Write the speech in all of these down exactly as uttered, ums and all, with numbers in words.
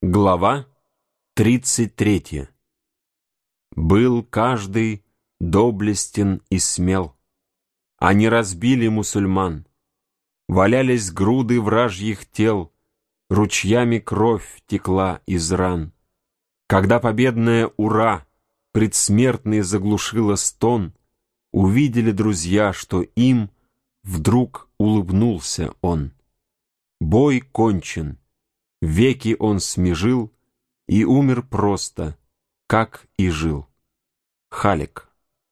Глава тридцать третья. Был каждый доблестен и смел. Они разбили мусульман. Валялись груды вражьих тел, ручьями кровь текла из ран. Когда победное «Ура!» предсмертный заглушило стон, увидели друзья, что им вдруг улыбнулся он. Бой кончен. Веки он смежил и умер просто, как и жил. Халик.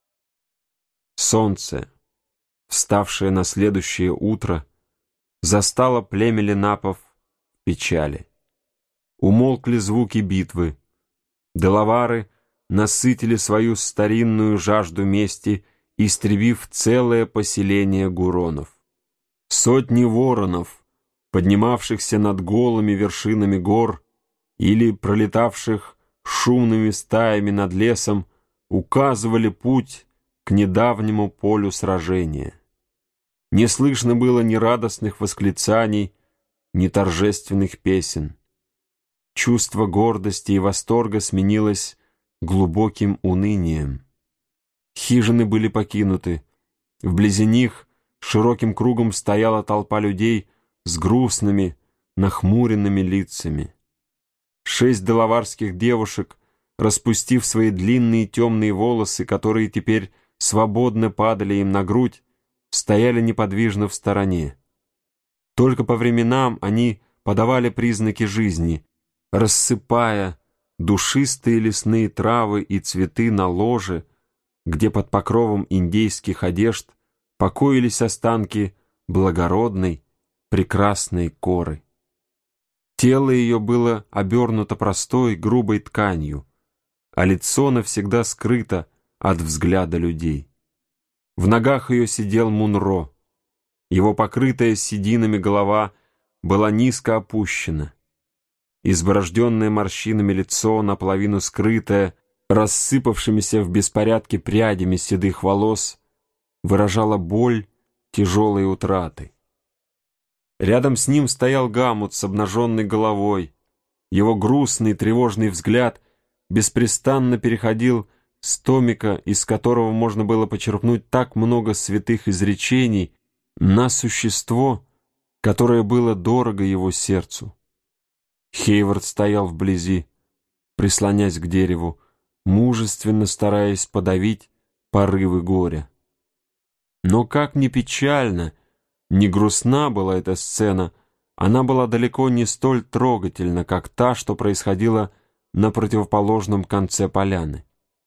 Солнце, вставшее на следующее утро, застало племя ленапов в печали. Умолкли звуки битвы. Делавары насытили свою старинную жажду мести, истребив целое поселение гуронов. Сотни воронов, поднимавшихся над голыми вершинами гор или пролетавших шумными стаями над лесом, указывали путь к недавнему полю сражения. Не слышно было ни радостных восклицаний, ни торжественных песен. Чувство гордости и восторга сменилось глубоким унынием. Хижины были покинуты. Вблизи них широким кругом стояла толпа людей с грустными, нахмуренными лицами. Шесть делаварских девушек, распустив свои длинные темные волосы, которые теперь свободно падали им на грудь, стояли неподвижно в стороне. Только по временам они подавали признаки жизни, рассыпая душистые лесные травы и цветы на ложе, где под покровом индейских одежд покоились останки благородной, прекрасной коры. Тело ее было обернуто простой, грубой тканью, а лицо навсегда скрыто от взгляда людей. В ногах ее сидел Мунро. Его покрытая сединами голова была низко опущена. Изборожденное морщинами лицо, наполовину скрытое, рассыпавшимися в беспорядке прядями седых волос, выражало боль тяжелой утраты. Рядом с ним стоял Гамут с обнаженной головой. Его грустный, тревожный взгляд беспрестанно переходил с томика, из которого можно было почерпнуть так много святых изречений, на существо, которое было дорого его сердцу. Хейвард стоял вблизи, прислонясь к дереву, мужественно стараясь подавить порывы горя. Но как ни печально, не грустна была эта сцена, она была далеко не столь трогательна, как та, что происходила на противоположном конце поляны.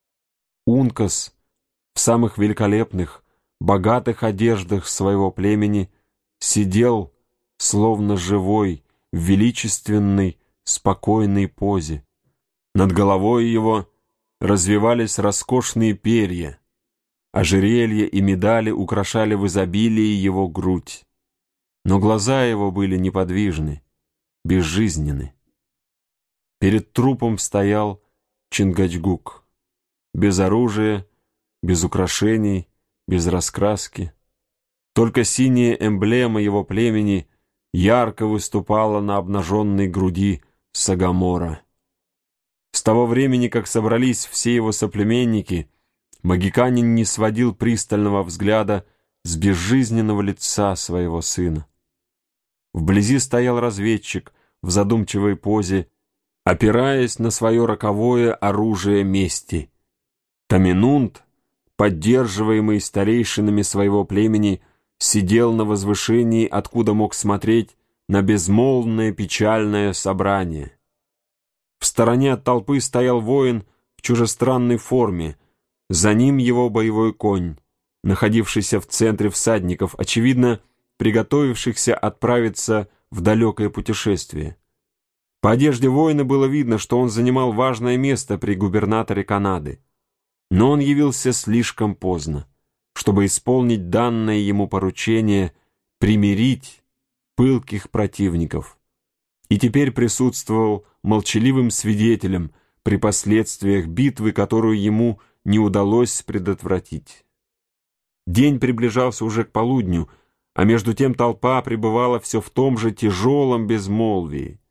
Ункас в самых великолепных, богатых одеждах своего племени сидел, словно живой, в величественной, спокойной позе. Над головой его развивались роскошные перья, ожерелья и медали украшали в изобилии его грудь. Но глаза его были неподвижны, безжизненны. Перед трупом стоял Чингачгук, без оружия, без украшений, без раскраски. Только синяя эмблема его племени ярко выступала на обнаженной груди Сагамора. С того времени, как собрались все его соплеменники, Магиканин не сводил пристального взгляда с безжизненного лица своего сына. Вблизи стоял разведчик в задумчивой позе, опираясь на свое роковое оружие мести. Таминунд, поддерживаемый старейшинами своего племени, сидел на возвышении, откуда мог смотреть на безмолвное печальное собрание. В стороне от толпы стоял воин в чужестранной форме, за ним его боевой конь, находившийся в центре всадников, очевидно, приготовившихся отправиться в далекое путешествие. По одежде воина было видно, что он занимал важное место при губернаторе Канады. Но он явился слишком поздно, чтобы исполнить данное ему поручение примирить пылких противников, и теперь присутствовал молчаливым свидетелем при последствиях битвы, которую ему не удалось предотвратить. День приближался уже к полудню, а между тем толпа пребывала все в том же тяжелом безмолвии.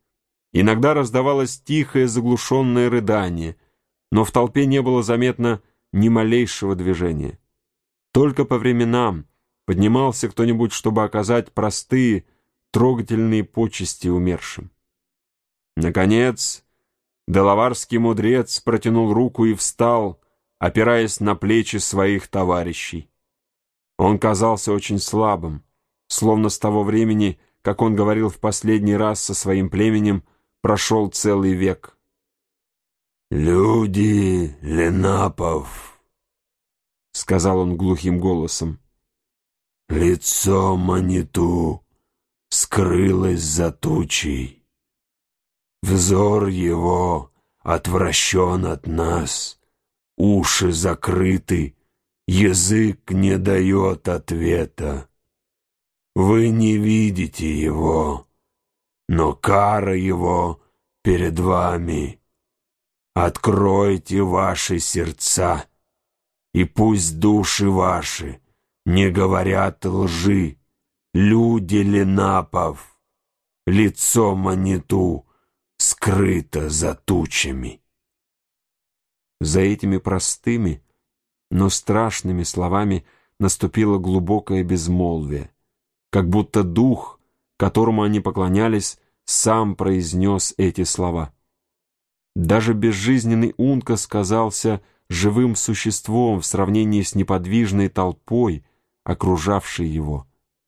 Иногда раздавалось тихое заглушенное рыдание, но в толпе не было заметно ни малейшего движения. Только по временам поднимался кто-нибудь, чтобы оказать простые, трогательные почести умершим. Наконец, делаварский мудрец протянул руку и встал, опираясь на плечи своих товарищей. Он казался очень слабым, словно с того времени, как он говорил в последний раз со своим племенем, прошел целый век. «Люди Ленапов», — сказал он глухим голосом, — «лицо Маниту скрылось за тучей. Взор его отвращен от нас, уши закрыты, язык не дает ответа. Вы не видите его, но кара его перед вами. Откройте ваши сердца, и пусть души ваши не говорят лжи. Люди Ленапов, лицо Маниту скрыто за тучами». За этими простыми, но страшными словами наступило глубокое безмолвие, как будто дух, которому они поклонялись, сам произнес эти слова. Даже безжизненный Ункас казался живым существом в сравнении с неподвижной толпой, окружавшей его.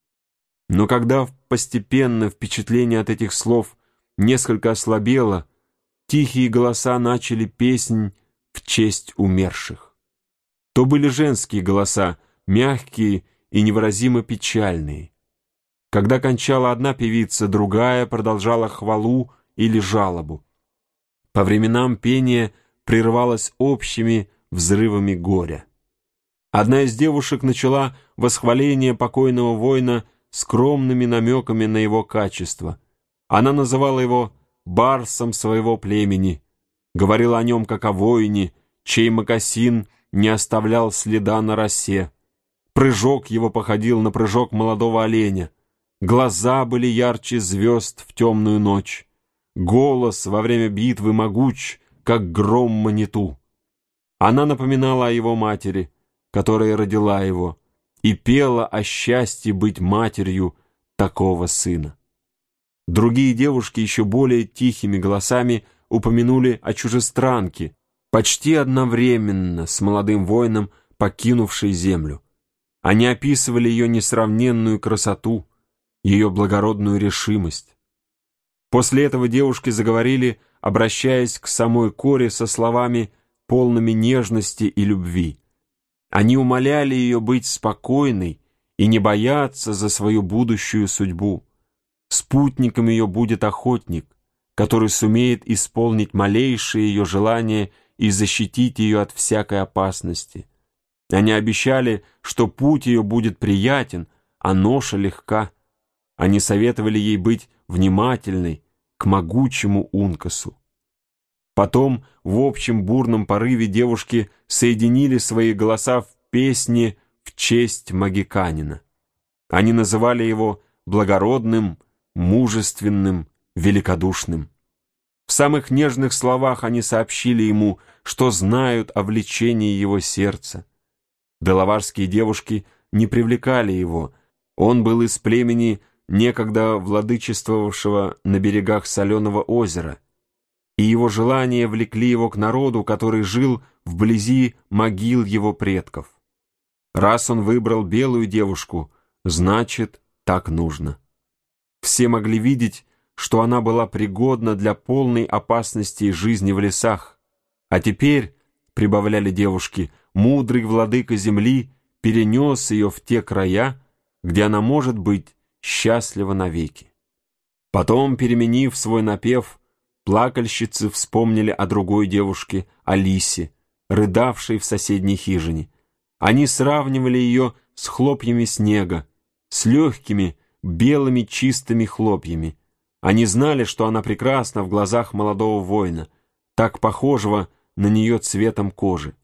Но когда постепенно впечатление от этих слов несколько ослабело, тихие голоса начали песнь в честь умерших. То были женские голоса, мягкие и невыразимо печальные. Когда кончала одна певица, другая продолжала хвалу или жалобу. По временам пение прервалось общими взрывами горя. Одна из девушек начала восхваление покойного воина скромными намеками на его качество. Она называла его барсом своего племени, говорила о нем как о воине, чей мокасин не оставлял следа на росе. Прыжок его походил на прыжок молодого оленя. Глаза были ярче звезд в темную ночь. Голос во время битвы могуч, как гром Маниту. Она напоминала о его матери, которая родила его, и пела о счастье быть матерью такого сына. Другие девушки еще более тихими голосами упомянули о чужестранке, почти одновременно с молодым воином, покинувшей землю. Они описывали ее несравненную красоту, ее благородную решимость. После этого девушки заговорили, обращаясь к самой Коре со словами, полными нежности и любви. Они умоляли ее быть спокойной и не бояться за свою будущую судьбу. Спутником ее будет охотник, который сумеет исполнить малейшие ее желания и защитить ее от всякой опасности. Они обещали, что путь ее будет приятен, а ноша легка. Они советовали ей быть внимательной к могучему Ункасу. Потом в общем бурном порыве девушки соединили свои голоса в песне в честь Магиканина. Они называли его благородным, мужественным, великодушным. В самых нежных словах они сообщили ему, что знают о влечении его сердца. Делаварские девушки не привлекали его. Он был из племени, некогда владычествовавшего на берегах соленого озера, и его желания влекли его к народу, который жил вблизи могил его предков. Раз он выбрал белую девушку, значит, так нужно. Все могли видеть, что она была пригодна для полной опасности жизни в лесах. А теперь, прибавляли девушки, мудрый владыка земли перенес ее в те края, где она может быть счастлива навеки. Потом, переменив свой напев, плакальщицы вспомнили о другой девушке, Алисе, рыдавшей в соседней хижине. Они сравнивали ее с хлопьями снега, с легкими, белыми чистыми хлопьями. Они знали, что она прекрасна в глазах молодого воина, так похожего на нее цветом кожи.